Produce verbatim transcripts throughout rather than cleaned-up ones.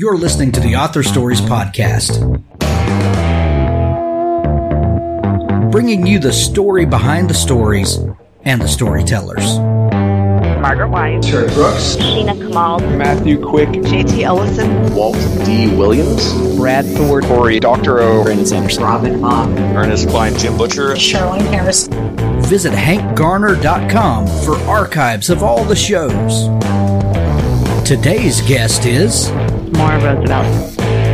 You're listening to the Author Stories Podcast, bringing you the story behind the stories and the storytellers. Margaret White, Terry Brooks, Sheena Kamal, Matthew Quick, J T Ellison, Walt D. Williams, Brad Thor, Corey, Doctor O, Brandon Sanderson, Robin Mom, Ernest Klein, Jim Butcher, Sherwin Harris. Visit hank garner dot com for archives of all the shows. Today's guest is Maura Roosevelt.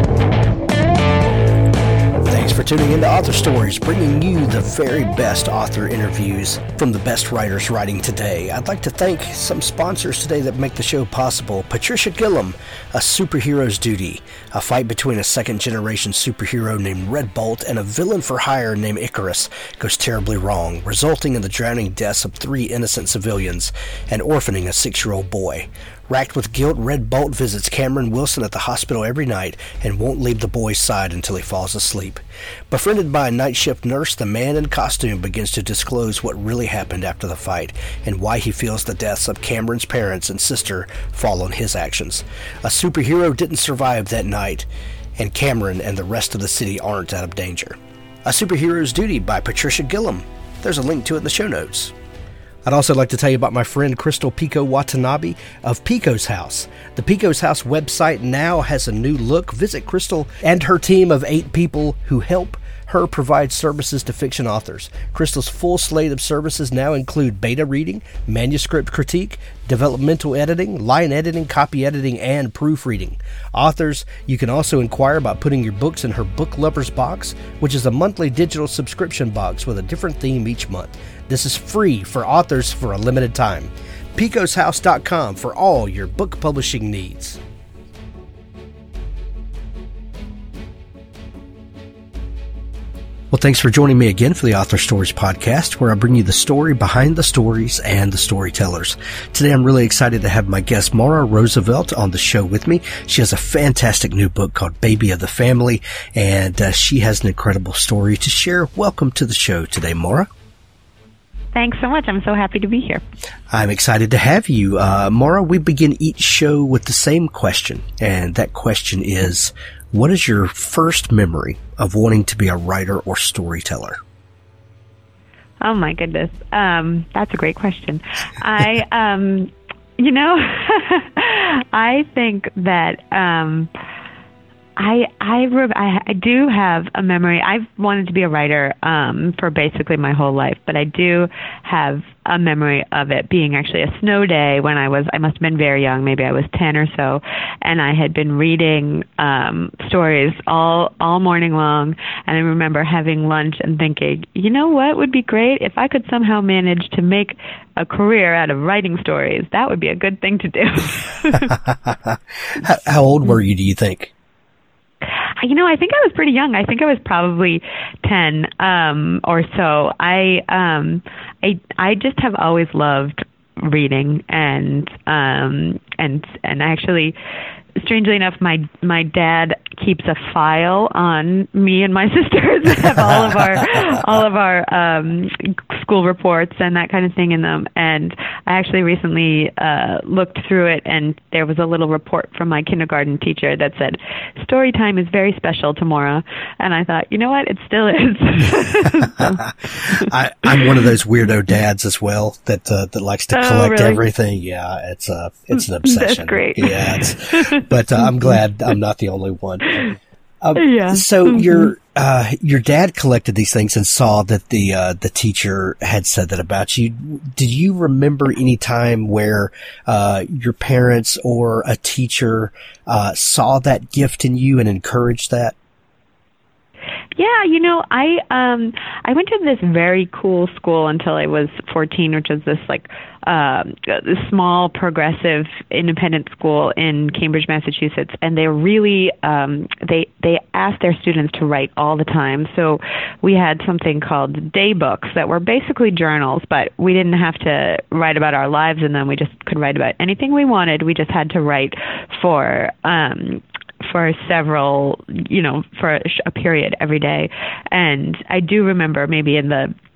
Thanks for tuning into Author Stories, bringing you the very best author interviews from the best writers writing today. I'd like to thank some sponsors today that make the show possible. Patricia Gillam, A Superhero's Duty, a fight between a second-generation superhero named Red Bolt and a villain for hire named Icarus goes terribly wrong, resulting in the drowning deaths of three innocent civilians and orphaning a six-year-old boy. Racked with guilt, Red Bolt visits Cameron Wilson at the hospital every night and won't leave the boy's side until he falls asleep. Befriended by a night shift nurse, the man in costume begins to disclose what really happened after the fight and why he feels the deaths of Cameron's parents and sister fall on his actions. A superhero didn't survive that night, and Cameron and the rest of the city aren't out of danger. A Superhero's Duty by Patricia Gillam. There's a link to it in the show notes. I'd also like to tell you about my friend Crystal Pico Watanabe of Pico's House. The Pico's House website now has a new look. Visit Crystal and her team of eight people who help her provide services to fiction authors. Crystal's full slate of services now include beta reading, manuscript critique, developmental editing, line editing, copy editing, and proofreading. Authors, you can also inquire about putting your books in her Book Lovers Box, which is a monthly digital subscription box with a different theme each month. This is free for authors for a limited time. picos house dot com for all your book publishing needs. Well, thanks for joining me again for the Author Stories Podcast, where I bring you the story behind the stories and the storytellers. Today, I'm really excited to have my guest, Maura Roosevelt, on the show with me. She has a fantastic new book called Baby of the Family, and uh, she has an incredible story to share. Welcome to the show today, Maura. Thanks so much. I'm so happy to be here. I'm excited to have you. Uh, Maura, we begin each show with the same question, and that question is, what is your first memory of wanting to be a writer or storyteller? Oh, my goodness. Um, that's a great question. I, um, you know, I think that um, I, I, re- I, I do have a memory. I've wanted to be a writer um, for basically my whole life, but I do have a memory of it being actually a snow day when I was, I must have been very young, maybe I was ten or so, and I had been reading um, stories all, all morning long, and I remember having lunch and thinking, you know what would be great? If I could somehow manage to make a career out of writing stories, that would be a good thing to do. how, how old were you, do you think? You know, I think I was pretty young. I think I was probably ten um, or so. I um, I I just have always loved reading, and um, and and actually, strangely enough, my my dad keeps a file on me and my sisters that have all of our all of our um, school reports and that kind of thing in them. And I actually recently uh, looked through it, and there was a little report from my kindergarten teacher that said, "Story time is very special to Maura." And I thought, you know what, it still is. I, I'm one of those weirdo dads as well that uh, that likes to Oh, collect really? everything. Yeah, it's a it's an obsession. That's great. Yeah, it's, but uh, I'm glad I'm not the only one. Um, Yeah. So Mhm. your uh, your dad collected these things and saw that the uh, the teacher had said that about you. Did you remember any time where uh, your parents or a teacher uh, saw that gift in you and encouraged that? Yeah, you know, I um I went to this very cool school until I was fourteen, which was this like um this small progressive independent school in Cambridge, Massachusetts, and they really um they they asked their students to write all the time. So we had something called day books that were basically journals, but we didn't have to write about our lives in them. We just could write about anything we wanted. We just had to write for um for several, you know, for a, a period every day. And I do remember maybe in the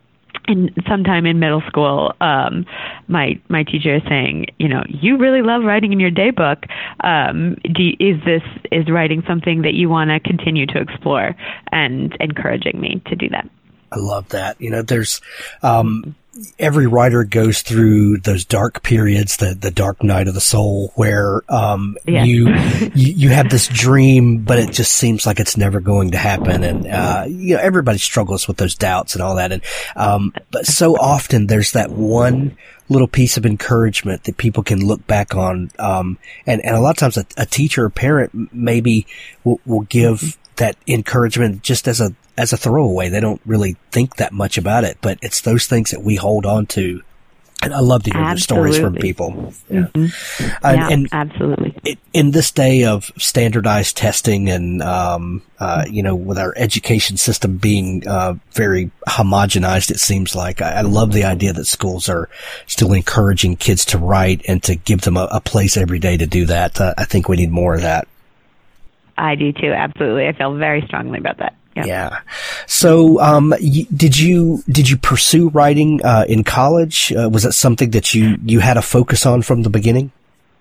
and sometime in middle school, um, my my teacher is saying, you know, you really love writing in your day book. Um, do you, is this is writing something that you want to continue to explore? And encouraging me to do that. I love that. You know, there's um, every writer goes through those dark periods, the the dark night of the soul, where um, Yeah. you, you you have this dream, but it just seems like it's never going to happen. And uh, you know, everybody struggles with those doubts and all that. And um, but so often there's that one little piece of encouragement that people can look back on. Um, and and a lot of times a, a teacher or parent maybe will, will give that encouragement just as a as a throwaway. They don't really think that much about it, but it's those things that we hold on to. And I love to hear the stories from people. Yeah. Mm-hmm. And, yeah, and absolutely. it, in this day of standardized testing and, um, uh, you know, with our education system being, uh, very homogenized, it seems like, I, I love the idea that schools are still encouraging kids to write and to give them a, a place every day to do that. Uh, I think we need more of that. I do too. Absolutely. I feel very strongly about that. Yeah. Yeah. So, um, y- did you, did you pursue writing, uh, in college? Uh, was that something that you, you had a focus on from the beginning?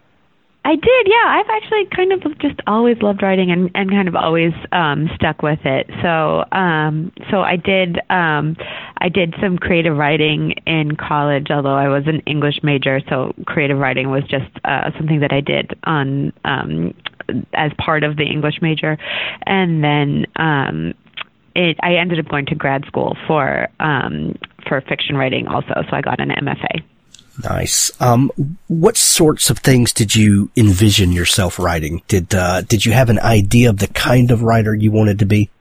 I did, yeah. I've actually kind of just always loved writing and, and kind of always um, stuck with it. So, um, so I did, um, I did some creative writing in college, although I was an English major. So creative writing was just uh, something that I did on um, as part of the English major, and then um, it, I ended up going to grad school for um, for fiction writing also. So I got an M F A. Nice. Um, what sorts of things did you envision yourself writing? Did, uh, did you have an idea of the kind of writer you wanted to be?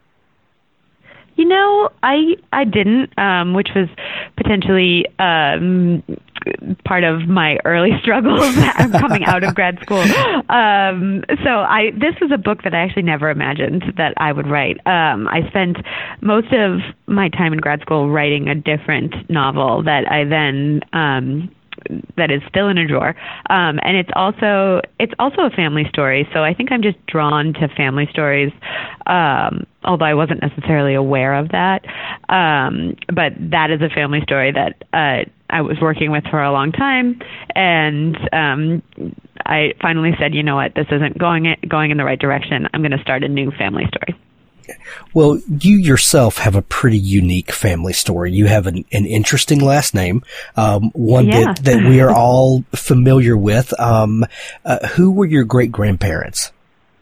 You know, I, I didn't, um, which was potentially, um, part of my early struggles coming out of grad school. Um, so I, this was a book that I actually never imagined that I would write. Um, I spent most of my time in grad school writing a different novel that I then, um, that is still in a drawer. Um, and it's also, it's also a family story. So I think I'm just drawn to family stories. Um, although I wasn't necessarily aware of that. Um, but that is a family story that, uh, I was working with for a long time. And, um, I finally said, you know what, this isn't going, going in the right direction. I'm going to start a new family story. Well, you yourself have a pretty unique family story. You have an, an interesting last name, um, one Yeah. that, that we are all familiar with. Um, uh, who were your great grandparents?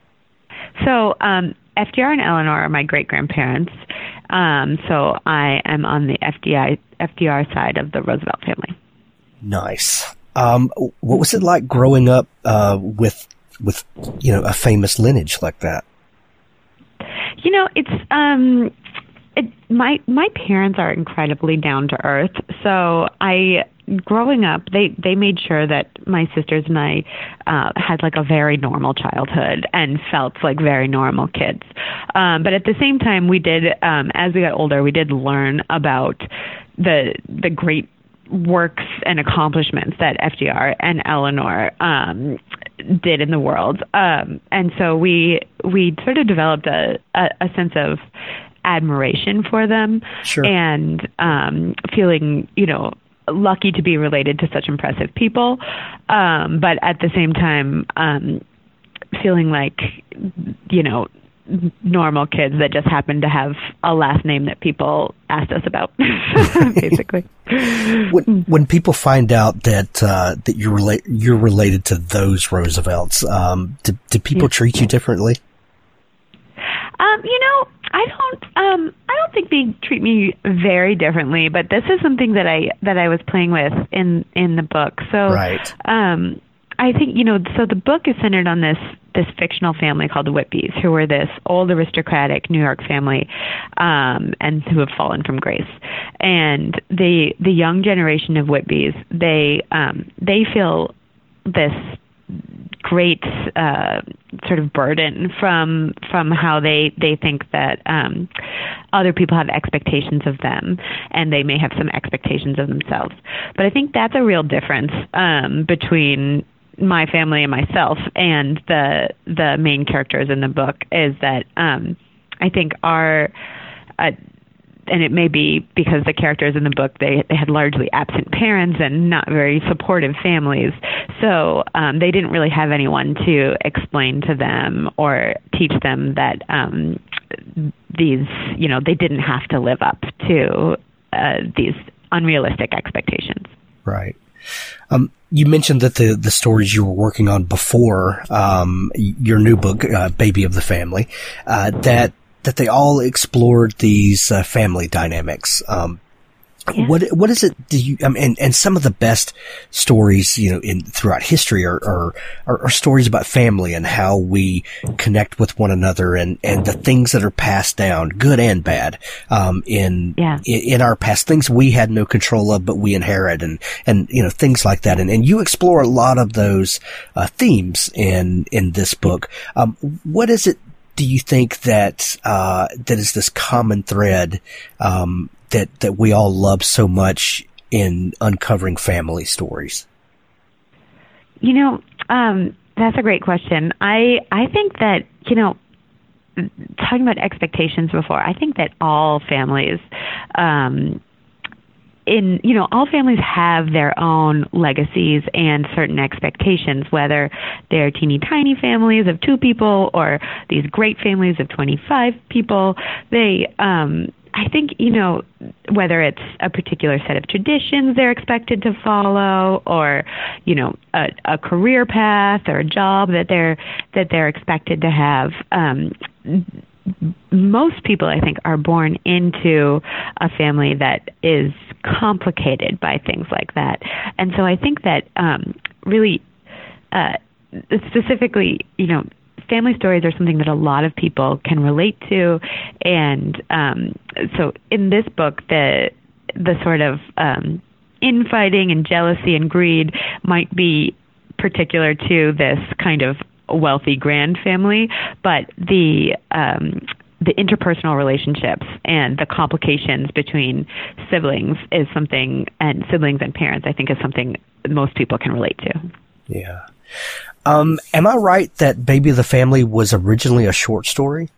So, um, F D R and Eleanor are my great grandparents. Um, so I am on the F D I, F D R side of the Roosevelt family. Nice. Um, what was it like growing up, uh, with, with, you know, a famous lineage like that? You know, it's um, it, my my parents are incredibly down to earth. So I, growing up, they they made sure that my sisters and I uh, had like a very normal childhood and felt like very normal kids. Um, but at the same time, we did um, as we got older, we did learn about the the great works and accomplishments that F D R and Eleanor um, did in the world. Um, and so we we sort of developed a, a, a sense of admiration for them. Sure. And um, feeling, you know, lucky to be related to such impressive people. Um, but at the same time, um, feeling like, you know, normal kids that just happen to have a last name that people asked us about, basically. When, when people find out that uh, that you're rela- you're related to those Roosevelts, um, do, do people Yeah. treat you differently? Um, you know, I don't. Um, I don't think they treat me very differently. But this is something that I that I was playing with in in the book. So, Right. um, I think, you know, so the book is centered on this this fictional family called the Whitbys, who were this old aristocratic New York family, um, and who have fallen from grace. And the the young generation of Whitbys, they um, they feel this great uh, sort of burden from from how they they think that um, other people have expectations of them, and they may have some expectations of themselves. But I think that's a real difference um, between my family and myself and the the main characters in the book, is that um, I think our uh, and it may be because the characters in the book, they, they had largely absent parents and not very supportive families. So um, they didn't really have anyone to explain to them or teach them that um, these, you know, they didn't have to live up to uh, these unrealistic expectations. Right. Um, you mentioned that the, the stories you were working on before um, your new book, uh, Baby of the Family, uh, that that they all explored these uh, family dynamics. Um, yeah. What what is it? Do you? I mean, and, and some of the best stories, you know, in throughout history are are, are are stories about family and how we connect with one another, and, and the things that are passed down, good and bad, um, in, yeah. in in our past, things we had no control of, but we inherit, and and you know, things like that. And and you explore a lot of those uh, themes in in this book. Um, what is it? Do you think that uh, that is this common thread um, that that we all love so much in uncovering family stories? You know, um, that's a great question. I I think that, you know, talking about expectations before, I think that all families, um, in you know, all families have their own legacies and certain expectations, whether they're teeny tiny families of two people or these great families of twenty-five people. They, um, I think, you know, whether it's a particular set of traditions they're expected to follow, or, you know, a, a career path or a job that they're that they're expected to have. Um, most people, I think, are born into a family that is complicated by things like that. And so I think that um, really, uh, specifically, you know, family stories are something that a lot of people can relate to. And um, so in this book, the the sort of um, infighting and jealousy and greed might be particular to this kind of wealthy grand family, but the um, the interpersonal relationships and the complications between siblings is something, and siblings and parents, I think, is something most people can relate to. Yeah. Um, am I right that Baby of the Family was originally a short story?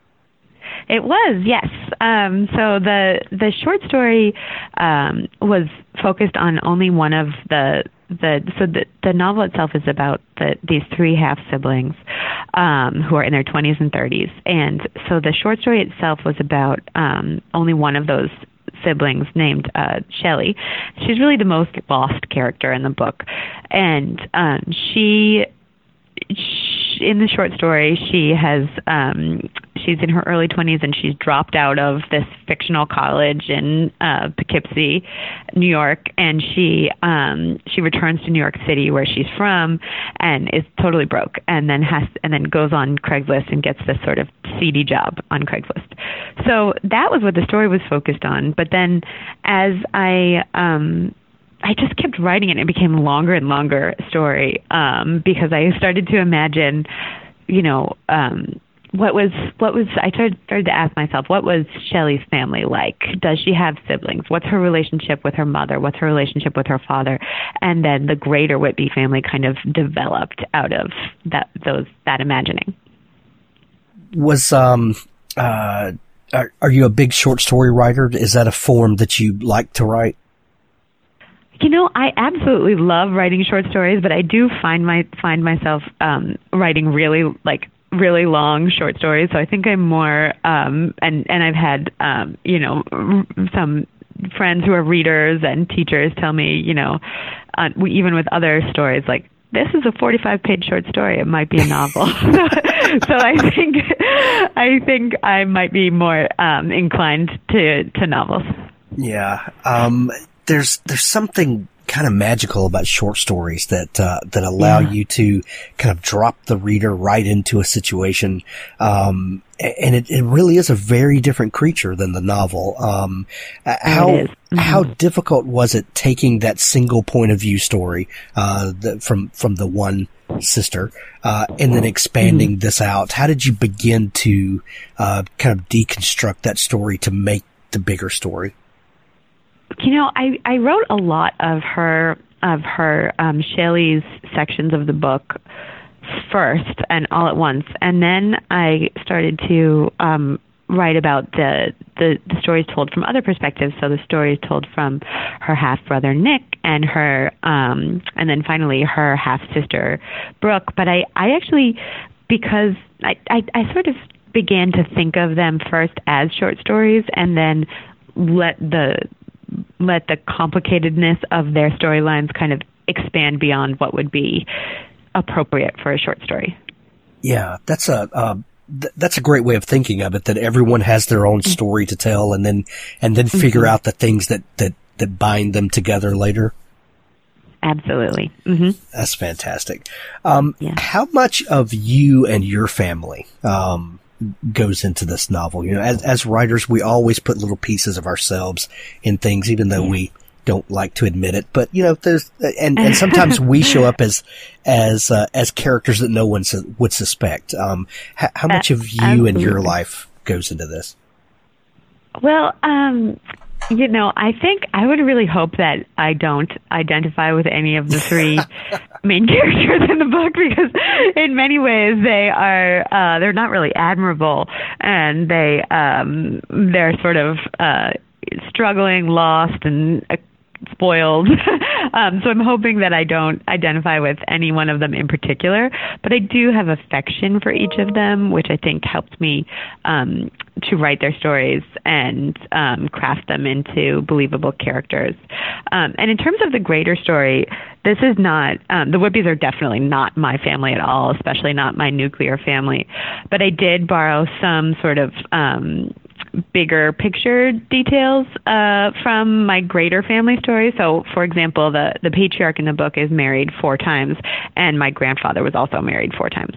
It was, yes. Um, so the the short story um, was focused on only one of the the so the the novel itself is about the these three half siblings um, who are in their twenties and thirties, and so the short story itself was about um, only one of those siblings, named uh, Shelley. She's really the most lost character in the book, and um, she. In the short story, she has um, she's in her early twenties, and she's dropped out of this fictional college in uh, Poughkeepsie, New York, and she um, she returns to New York City, where she's from, and is totally broke, and then has and then goes on Craigslist and gets this sort of seedy job on Craigslist. So that was what the story was focused on. But then, as I um, I just kept writing it, and it became a longer and longer story um, because I started to imagine, you know, um, what was what was I started, started to ask myself, what was Shelley's family like? Does she have siblings? What's her relationship with her mother? What's her relationship with her father? And then the greater Whitby family kind of developed out of that those that imagining. Was um uh are, are you a big short story writer? Is that a form that you like to write? You know, I absolutely love writing short stories, but I do find my find myself um, writing really like really long short stories. So I think I'm more um, and and I've had um, you know some friends who are readers and teachers tell me, you know, uh, we, even with other stories, like, this is a forty-five page short story. It might be a novel. So I think I think I might be more um, inclined to to novels. Yeah. Um, There's there's something kind of magical about short stories that uh, that allow yeah. you to kind of drop the reader right into a situation, um, and it, it really is a very different creature than the novel. Um, how mm-hmm. how difficult was it taking that single point of view story uh, the, from from the one sister uh, and then expanding mm-hmm. this out? How did you begin to uh, kind of deconstruct that story to make the bigger story? You know, I, I wrote a lot of her of her um, Shelley's sections of the book first and all at once, and then I started to um, write about the, the the stories told from other perspectives. So the stories told from her half brother Nick and her, um, and then finally her half sister Brooke. But I, I actually, because I, I, I sort of began to think of them first as short stories, and then let the let the complicatedness of their storylines kind of expand beyond what would be appropriate for a short story. Yeah, that's a uh, th- that's a great way of thinking of it. That everyone has their own story to tell, and then and then figure mm-hmm. out the things that, that, that bind them together later. Absolutely. Mm-hmm. That's fantastic. Um, yeah. How much of you and your family um, goes into this novel? You know, as as writers, we always put little pieces of ourselves in things, even though yeah. we don't like to admit it. But you know, there's and, and sometimes we show up as as uh, as characters that no one su- would suspect. Um, how, how much of you Absolutely. and your life goes into this? Well, um, you know, I think I would really hope that I don't identify with any of the three main characters in the book, because in many ways they are uh, they're not really admirable, and they um, they're sort of uh, struggling, lost, and uh, spoiled. um, so I'm hoping that I don't identify with any one of them in particular, but I do have affection for each of them, which I think helped me um, to write their stories and um, craft them into believable characters. Um, and in terms of the greater story, this is not, um, the Whitbys are definitely not my family at all, especially not my nuclear family. But I did borrow some sort of um, bigger picture details uh, from my greater family story. So, for example, the, the patriarch in the book is married four times, and my grandfather was also married four times.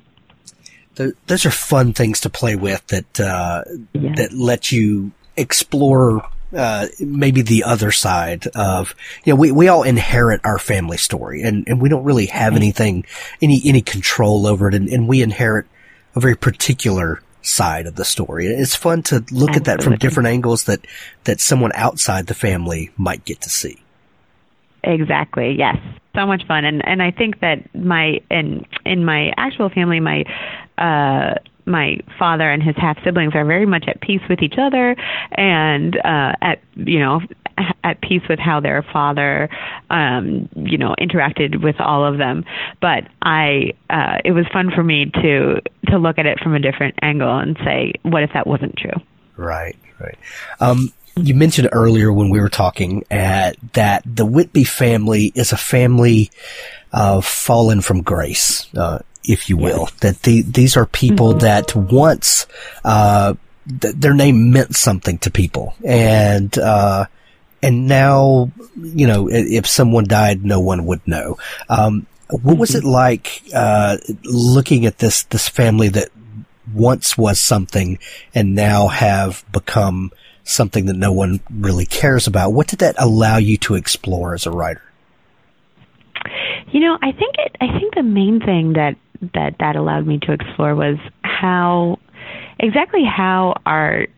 Those are fun things to play with that uh, yeah. that let you explore uh, maybe the other side of, you know, we, we all inherit our family story, and, and we don't really have right. anything, any any control over it, and, and we inherit a very particular side of the story. It's fun to look Absolutely. at that from different angles that, that someone outside the family might get to see. Exactly. Yes. So much fun. And, and I think that my, in, in my actual family, my, uh, my father and his half siblings are very much at peace with each other, and, uh, at, you know, at peace with how their father, um, you know, interacted with all of them. But I, uh, it was fun for me to, to look at it from a different angle and say, what if that wasn't true? Right. Right. Um, You mentioned earlier when we were talking uh, that the Whitby family is a family uh, fallen from grace, uh, if you will. That the, these are people mm-hmm. that once uh, th- their name meant something to people, and uh, and now, you know, if someone died, no one would know. Um, what mm-hmm. was it like uh, looking at this this family that once was something and now have become something that no one really cares about? What did that allow you to explore as a writer? You know, I think it, I think the main thing that, that that allowed me to explore was how, exactly how our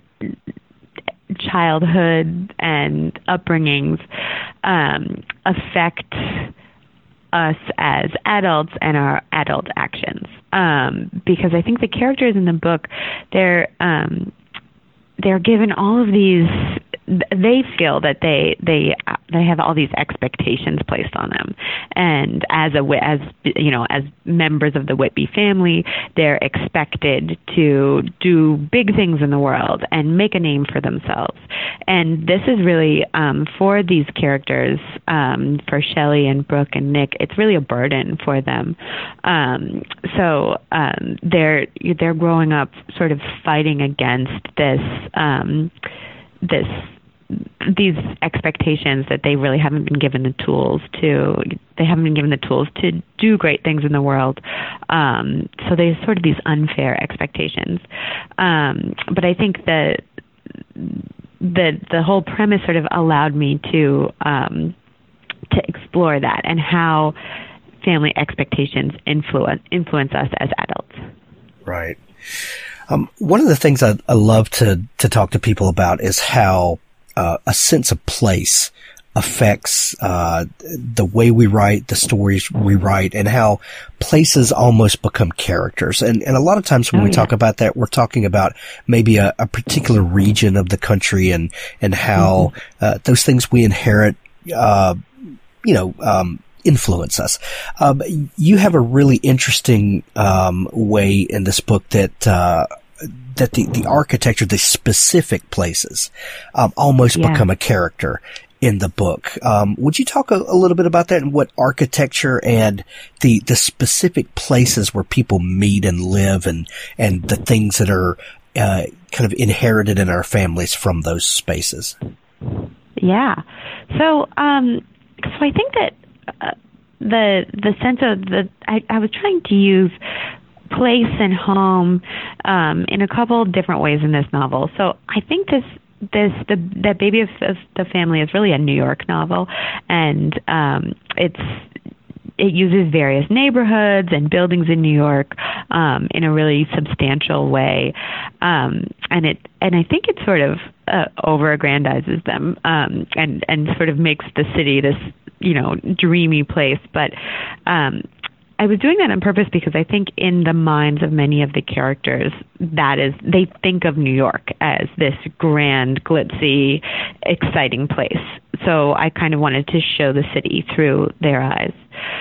childhood and upbringings um, affect us as adults and our adult actions. Um, because I think the characters in the book, they're, um, they're given all of these, they feel that they they they have all these expectations placed on them, and as a as you know as members of the Whitby family, they're expected to do big things in the world and make a name for themselves. And this is really um, for these characters, um, for Shelley and Brooke and Nick, it's really a burden for them. Um, so um, they're they're growing up sort of fighting against this um, this. these expectations that they really haven't been given the tools to, they haven't been given the tools to do great things in the world. Um, so there's sort of these unfair expectations. Um, but I think that the, the whole premise sort of allowed me to, um, to explore that and how family expectations influence, influence us as adults. Right. Um, one of the things I, I love to, to talk to people about is how Uh, a sense of place affects uh, the way we write, the stories we write, and how places almost become characters. And, and a lot of times when oh, we yeah. talk about that, we're talking about maybe a, a particular region of the country and, and how mm-hmm. uh, those things we inherit, uh, you know, um, influence us. Um, you have a really interesting um, way in this book that uh, that the, the architecture, the specific places, um, almost yeah. become a character in the book. Um, would you talk a, a little bit about that and what architecture and the the specific places where people meet and live and and the things that are uh, kind of inherited in our families from those spaces? Yeah. So, um, so I think that uh, the the sense of the I, I was trying to use place and home um, in a couple different ways in this novel. So I think this this the that Baby of the Family is really a New York novel, and um, it's it uses various neighborhoods and buildings in New York um, in a really substantial way, um, and it and I think it sort of uh, over-aggrandizes them um, and and sort of makes the city this, you know, dreamy place. But um, I was doing that on purpose because I think in the minds of many of the characters, that is, they think of New York as this grand, glitzy, exciting place. So I kind of wanted to show the city through their eyes.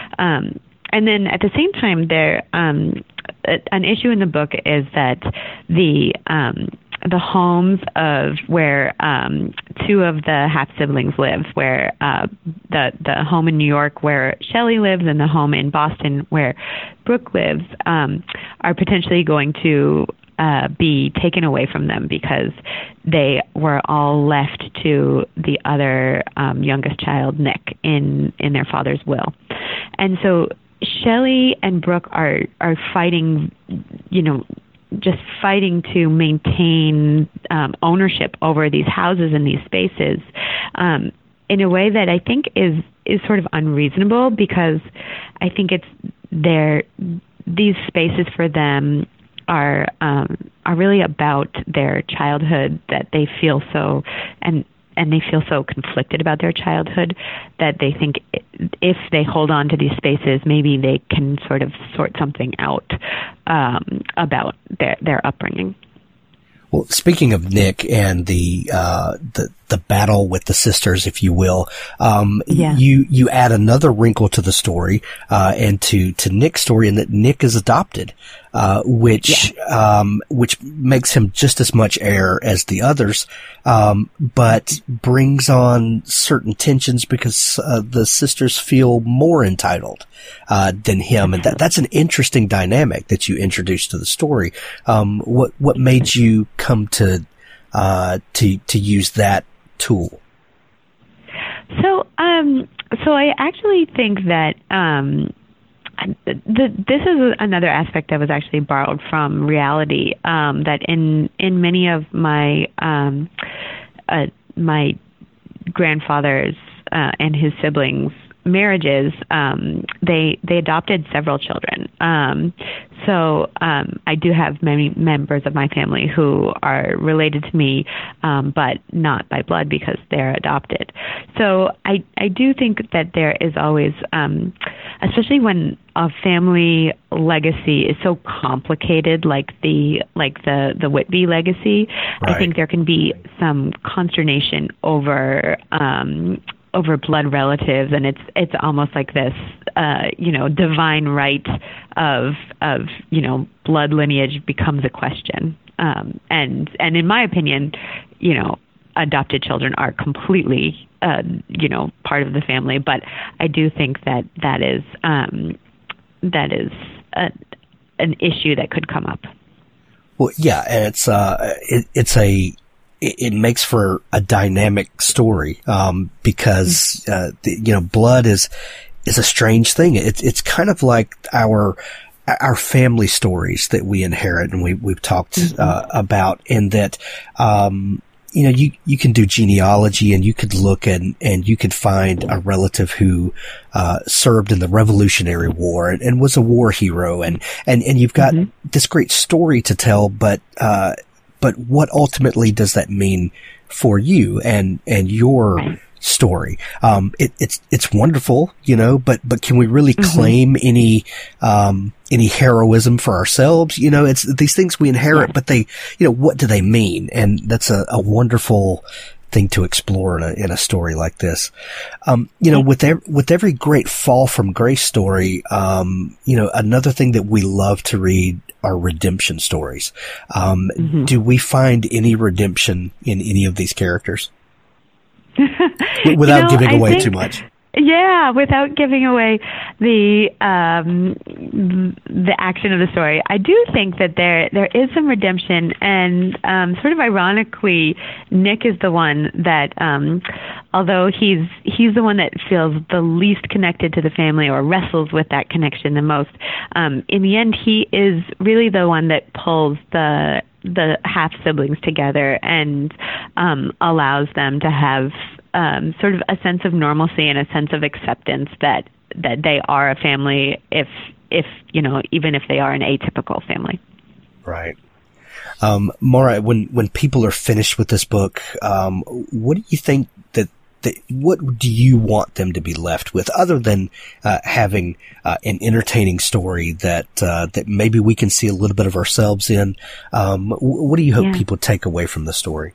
Um, and then at the same time, there um, an issue in the book is that the um, the homes of where um, two of the half siblings live, where uh, the the home in New York where Shelley lives and the home in Boston where Brooke lives, um, are potentially going to uh, be taken away from them because they were all left to the other um, youngest child, Nick, in in their father's will, and so Shelley and Brooke are are fighting, you know, just fighting to maintain um, ownership over these houses and these spaces um, in a way that I think is is sort of unreasonable, because I think it's their these spaces for them are um, are really about their childhood, that they feel so and and they feel so conflicted about their childhood that they think if they hold on to these spaces, maybe they can sort of sort something out um, about their their upbringing. Well, speaking of Nick and the uh, the the battle with the sisters, if you will, um, yeah. you you add another wrinkle to the story uh, and to to Nick's story, in that Nick is adopted, uh, which yeah. um, which makes him just as much heir as the others, um, but brings on certain tensions because uh, the sisters feel more entitled uh, than him, and that that's an interesting dynamic that you introduced to the story. Um, what what made you come to uh, to to use that tool? So, um, so I actually think that um, the, this is another aspect that was actually borrowed from reality. Um, that in in many of my um, uh, my grandfather's uh, and his siblings' marriages, um, they they adopted several children. Um, so um, I do have many members of my family who are related to me, um, but not by blood because they're adopted. So I I do think that there is always, um, especially when a family legacy is so complicated, like the like the the Whitby legacy, right. I think there can be some consternation over. Um, over blood relatives, and it's it's almost like this, uh, you know, divine right of of you know blood lineage becomes a question, um, and and in my opinion, you know, adopted children are completely, uh, you know, part of the family, but I do think that that is um, that is a, an issue that could come up. Well, yeah, and it's uh, it, it's a. It makes for a dynamic story, um, because, uh, the, you know, blood is, is a strange thing. It's, it's kind of like our, our family stories that we inherit and we, we've talked, mm-hmm. uh, about, in that, um, you know, you, you can do genealogy and you could look and, and you could find a relative who, uh, served in the Revolutionary War and, and was a war hero. And, and, and you've got mm-hmm. this great story to tell, but, uh, But what ultimately does that mean for you and, and your, story. Um, it, it's, it's wonderful, you know, but, but can we really Mm-hmm. claim any, um, any heroism for ourselves? You know, it's these things we inherit, Yeah. but they, you know, what do they mean? And that's a, a wonderful thing to explore in a, in a story like this. Um, you know, with every, with every great fall from grace story, um, you know, another thing that we love to read are redemption stories. Um, Mm-hmm. do we find any redemption in any of these characters? W- Without You know, giving I away think- too much. Yeah, without giving away the um, the action of the story, I do think that there there is some redemption, and um, sort of ironically, Nick is the one that, um, although he's he's the one that feels the least connected to the family or wrestles with that connection the most. Um, in the end, he is really the one that pulls the the half siblings together and um, allows them to have um, sort of a sense of normalcy and a sense of acceptance that that they are a family, if if you know, even if they are an atypical family. Right. Um, Maura, when, when people are finished with this book, um, what do you think that, that, what do you want them to be left with other than, uh, having, uh, an entertaining story that, uh, that maybe we can see a little bit of ourselves in? Um, what do you hope Yeah. people take away from the story?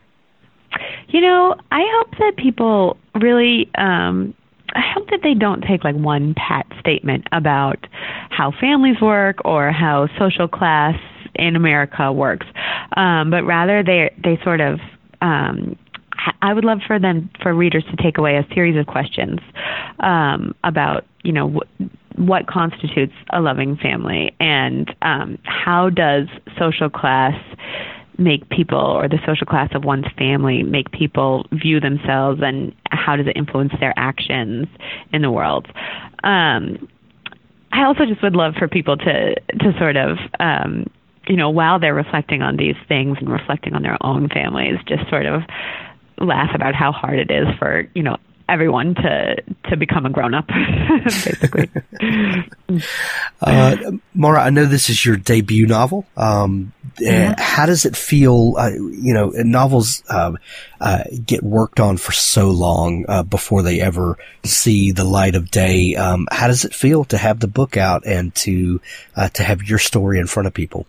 You know, I hope that people really, um, I hope that they don't take like one pat statement about how families work or how social class in America works, um, but rather they they sort of. Um, I would love for them, for readers, to take away a series of questions um, about, you know, wh- what constitutes a loving family, and um, how does social class make people, or the social class of one's family, make people view themselves, and how does it influence their actions in the world? Um, I also just would love for people to to sort of, um, you know, while they're reflecting on these things and reflecting on their own families, just sort of laugh about how hard it is for, you know, everyone to to become a grown up, basically. Uh, Maura, I know this is your debut novel. Um, Yeah. uh, how does it feel? Uh, you know, novels uh, uh, get worked on for so long uh, before they ever see the light of day. Um, how does it feel to have the book out and to uh, to have your story in front of people?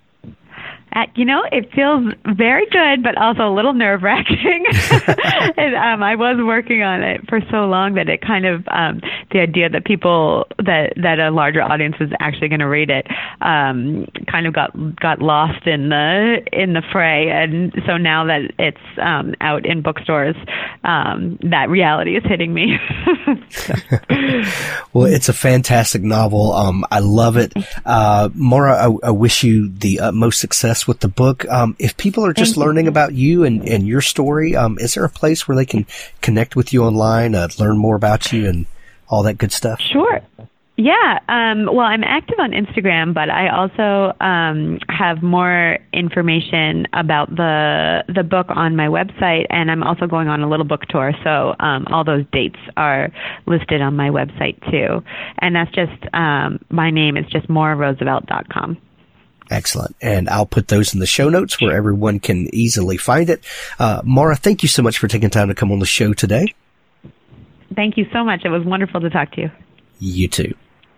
Uh, you know, it feels very good, but also a little nerve-wracking. and, um, I was working on it for so long that it kind of, um, the idea that people, that, that a larger audience was actually going to read it, um, kind of got, got lost in the, in the fray. And so now that it's, um, out in bookstores, um, that reality is hitting me. So. Well, it's a fantastic novel. Um, I love it. Uh, Maura, I, I wish you the utmost success with the book. Um, if people are just Thank you. learning about you and, and your story, um, is there a place where they can connect with you online, uh, learn more about you and all that good stuff? Sure. Yeah. Um, well, I'm active on Instagram, but I also um, have more information about the the book on my website, and I'm also going on a little book tour. So um, all those dates are listed on my website too, and that's just um, my name is just maura roosevelt dot com. Excellent. And I'll put those in the show notes where everyone can easily find it. Uh, Maura, thank you so much for taking time to come on the show today. Thank you so much. It was wonderful to talk to you. You too.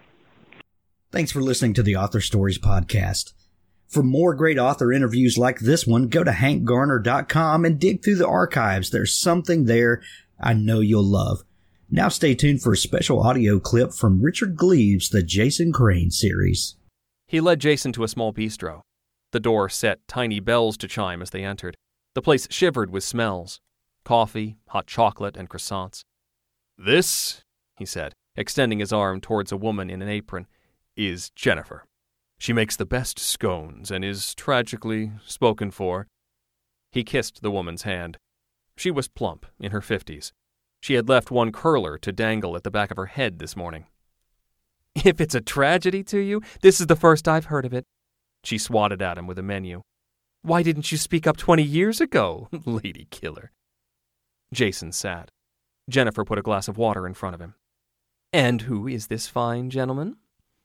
Thanks for listening to the Author Stories podcast. For more great author interviews like this one, go to hank garner dot com and dig through the archives. There's something there I know you'll love. Now stay tuned for a special audio clip from Richard Gleaves' The Jason Crane series. He led Jason to a small bistro. The door set tiny bells to chime as they entered. The place shivered with smells. Coffee, hot chocolate, and croissants. "This," he said, extending his arm towards a woman in an apron, "is Jennifer. She makes the best scones and is tragically spoken for." He kissed the woman's hand. She was plump, in her fifties. She had left one curler to dangle at the back of her head this morning. "If it's a tragedy to you, this is the first I've heard of it." She swatted at him with a menu. "Why didn't you speak up twenty years ago, lady killer?" Jason sat. Jennifer put a glass of water in front of him. "And who is this fine gentleman?"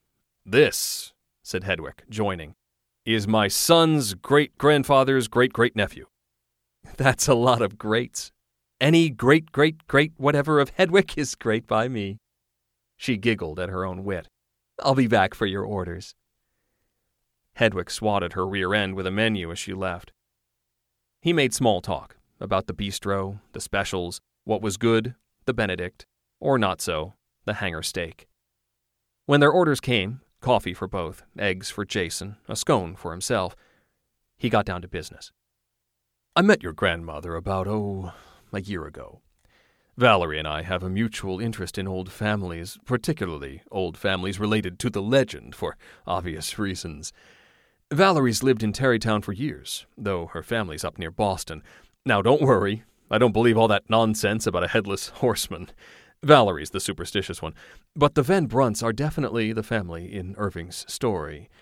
"This," said Hedwig, joining, "is my son's great-grandfather's great-great-nephew." "That's a lot of greats." Any great, great, great whatever of Hedwig is great by me. She giggled at her own wit. I'll be back for your orders. Hedwig swatted her rear end with a menu as she left. He made small talk about the bistro, the specials, what was good, the Benedict, or not so, the hanger steak. When their orders came, coffee for both, eggs for Jason, a scone for himself, he got down to business. I met your grandmother about, oh, a year ago. Valerie and I have a mutual interest in old families, particularly old families related to the legend for obvious reasons. Valerie's lived in Tarrytown for years, though her family's up near Boston. Now, don't worry. I don't believe all that nonsense about a headless horseman. Valerie's the superstitious one. But the Van Brunts are definitely the family in Irving's story.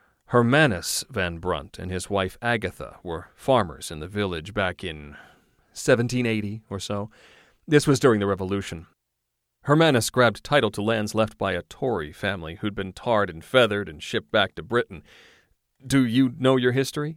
Hermanus Van Brunt and his wife Agatha were farmers in the village back in seventeen eighty or so. This was during the Revolution. Hermanus grabbed title to lands left by a Tory family who'd been tarred and feathered and shipped back to Britain. Do you know your history?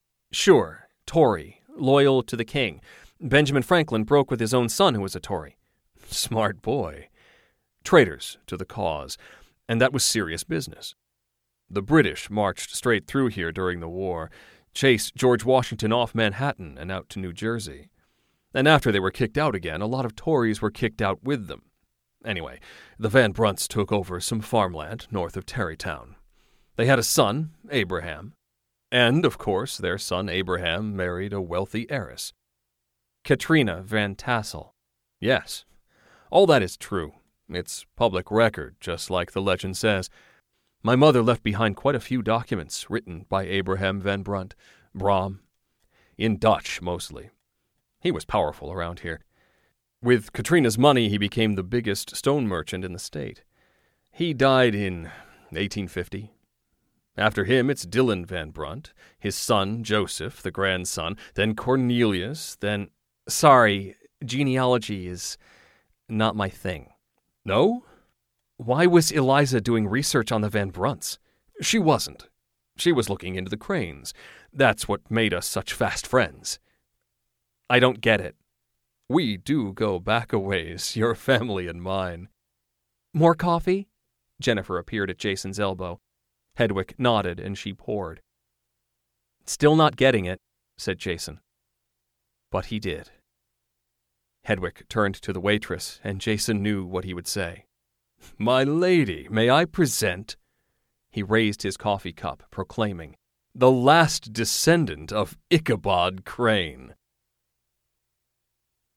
Sure, Tory, loyal to the king. Benjamin Franklin broke with his own son who was a Tory. Smart boy. Traitors to the cause, and that was serious business. The British marched straight through here during the war, chased George Washington off Manhattan and out to New Jersey. And after they were kicked out again, a lot of Tories were kicked out with them. Anyway, the Van Brunts took over some farmland north of Tarrytown. They had a son, Abraham, and, of course, their son Abraham married a wealthy heiress. Katrina Van Tassel. Yes, all that is true. It's public record, just like the legend says. My mother left behind quite a few documents written by Abraham Van Brunt, Brom, in Dutch mostly. He was powerful around here. With Katrina's money, he became the biggest stone merchant in the state. He died in eighteen fifty. After him, it's Dillon Van Brunt, his son Joseph, the grandson, then Cornelius, then... Sorry, genealogy is not my thing. No? Why was Eliza doing research on the Van Brunts? She wasn't. She was looking into the Cranes. That's what made us such fast friends. I don't get it. We do go back a ways, your family and mine. More coffee? Jennifer appeared at Jason's elbow. Hedwig nodded, and she poured. Still not getting it, said Jason. But he did. Hedwig turned to the waitress, and Jason knew what he would say. My lady, may I present? He raised his coffee cup, proclaiming, the last descendant of Ichabod Crane.